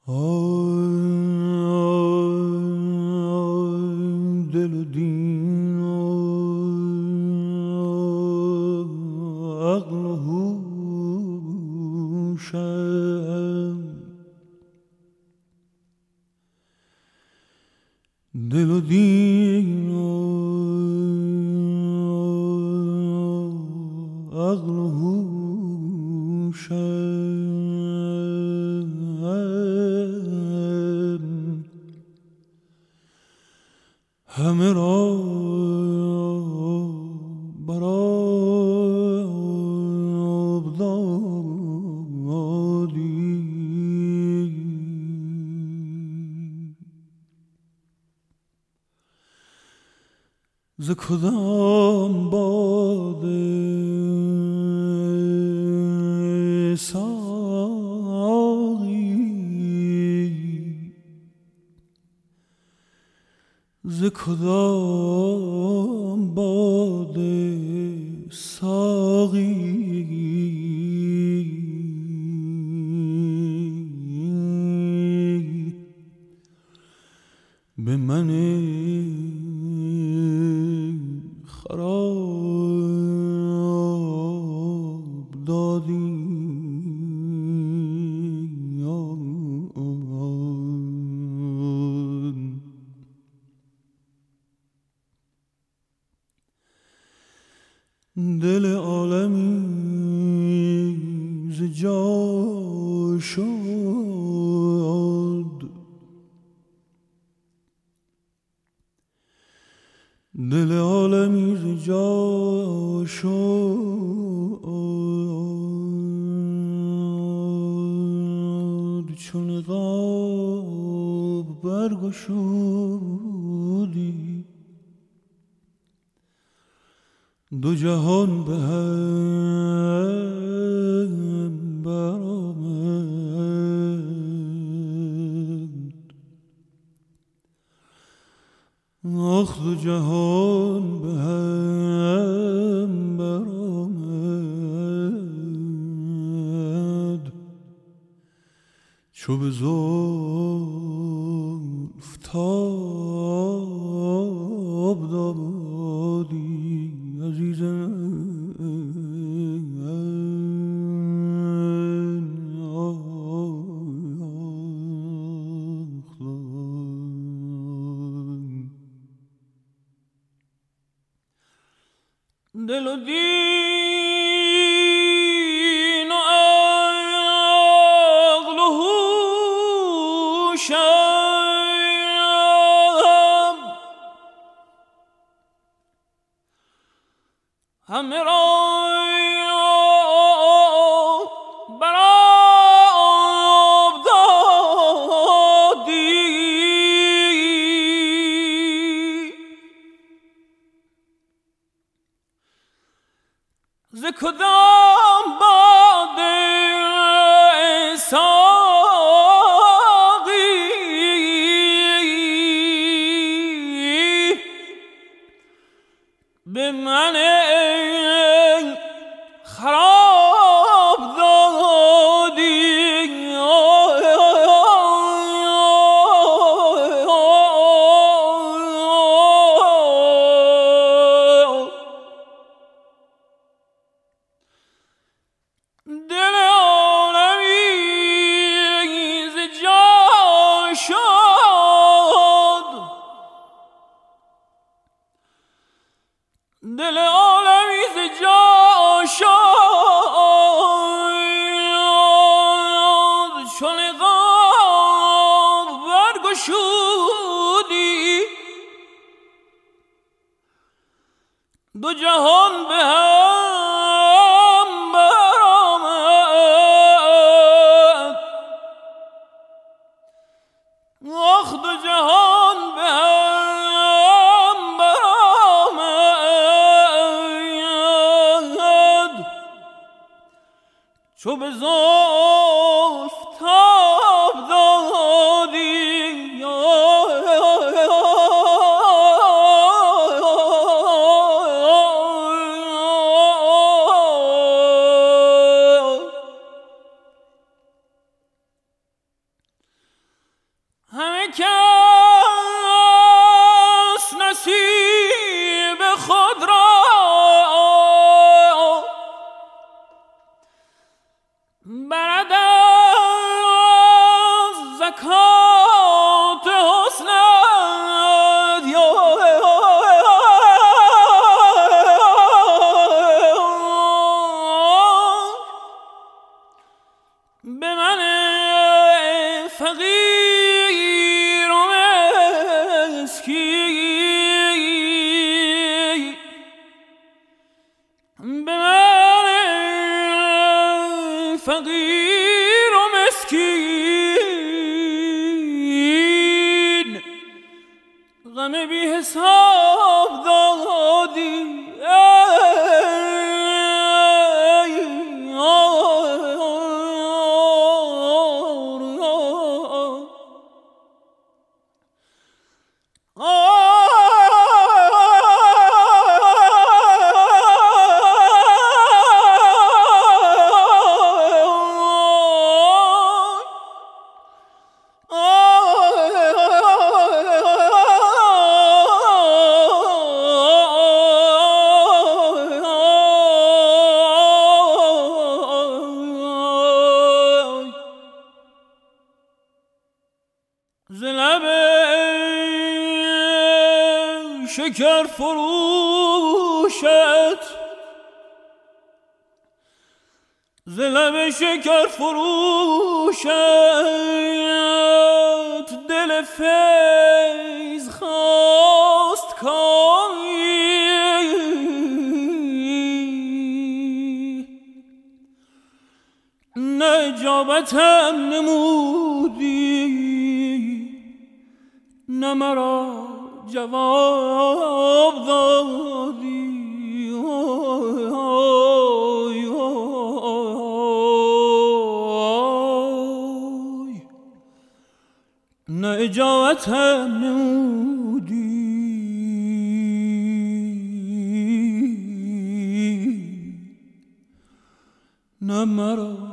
دل و دین و عقل و هوشم، دل و دین و عقل و هوشم، همه را برآب دادی. ز کدام باده ساقی، ز کدام باده ساقی، به من خراب دادی. دل عالمی ز جا شد، دل عالمی ز جا شد، چون نقاب برگشودی، دو جهان به هم برآمد، آخ دو جهان به هم برآمد، چو به زلف تاب دادی عزیزم. دل و دین و عقل و هوشم، همه را برآب دادی. ز کدام باده ساقی، به من خراب دادی. دل عالمی ز جا شد، دل عالمی ز جا شد، چون نقاب برگشودی، دو جهان به هم برآمد، آخ دو جهان به هم برآمد، چو به زلف تاب دادی. نه کس نصیب خود را برد از زکات حسنت به من فقیر و مسکین، به من فقیر و مسکین غم بی حساب دادی. ز لب شکر فروشت، ز لب شکر فروشت دل فیض خواست کامی، نه اجابتم نمودی نه مرا جواب دادی. نه اجابتم نمودی نه مرا